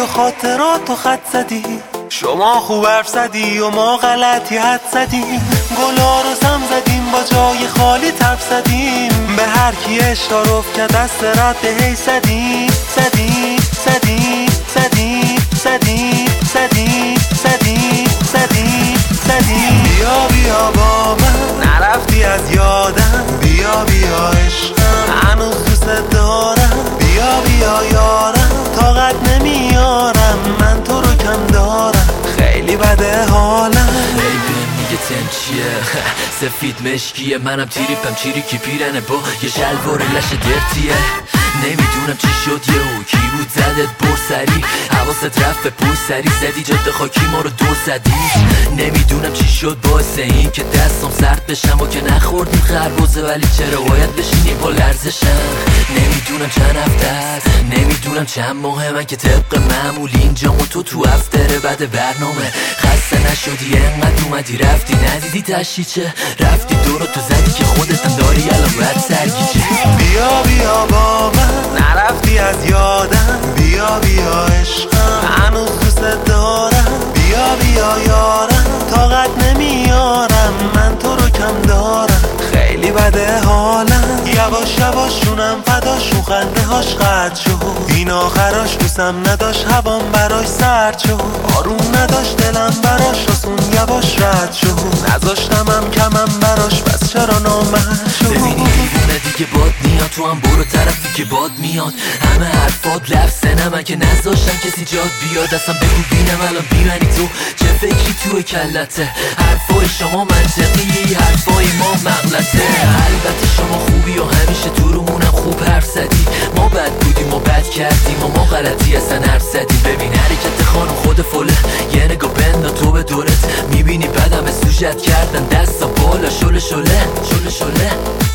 و خاطرات و خط زدی، شما خوب حرف زدی و ما غلطی حد زدیم، گلا رو سم زدیم با جای خالی تب زدیم، به هر کی اشتاروف که دست رد هی زدیم زدیم زدیم زدیم زدیم زدیم زدیم زدیم زدیم. بیا بیا با من نرفتی از یادم، بیا بیا عشقم هنوز دوست دارم، بیا بیا یارم طاقت نمیارم من تو رو کم دارم، خیلی بده حالم. میگه تن چیه سفید مشکیه، منم تیریپم چیری که پیرنه با یه شلوار لش درتیه، نمیدونم چی شد یهو کی بود زدت بر سری، حواست رفت به پوی سری زدی جاده خاکی ما رو دور زدی، نمیدونم چی شد باعث این که دستم سرد بشم و که نخوردیم خربوزه، ولی چرا باید بشینیم با لرزشم، نمیدونم چند هفته است نمیدونم چند ماهه، من که طبق معمول اینجام و تو افتره بعد برنامه، خسته نشدی انقدر اومدی رفتی ندیدی تشیچه، رفتی دورو تو زدی که خودتم داری الان رد سرگیچه. بیا بیا با من نرفتی از یادم، بیا بیا عشقم هنوز دوست دارم، بیا بیا یارم طاقت نمیارم من تو رو کم دارم، خیلی بده حالم. یواش یواش شونم فداشون خنده هاش قطع شد، این آخراش دوستم نداشت هوام براش سرد شد، آروم نداشت دلم براش آسون یواش رد شد، نذاشتم هم کمم براش بس چرا نامرد شد. ببینی دیوونه دیگه باد میاد تو هم برو طرفی که باد میاد، همه حرفات لفظه نه من که نذاشتم کسی جاد بیاد، اصلا بگو بینم الان بیمنی تو چه فکری توی کلته، حرفای شما منطقی حرفای ما مغلطه، البته شما خوبی و همیشه تو رومونم خوب حرف زدی، ما بد بودیم و بد کردیم و ما غلطی اصلا حرف زدیم، ببین حرکت خانم خود فله یه نگاه بندا تو به دورت میبینی بدم سوژت کردن دستا بالا شله شله شله شله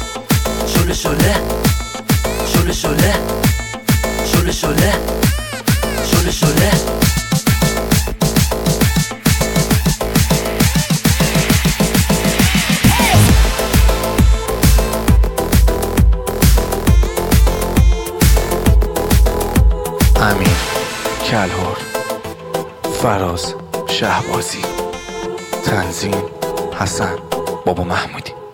شله شله شله شله شله شله شله شله. امین کلهر، فراز شهبازی، تنظیم حسن بابا محمودی.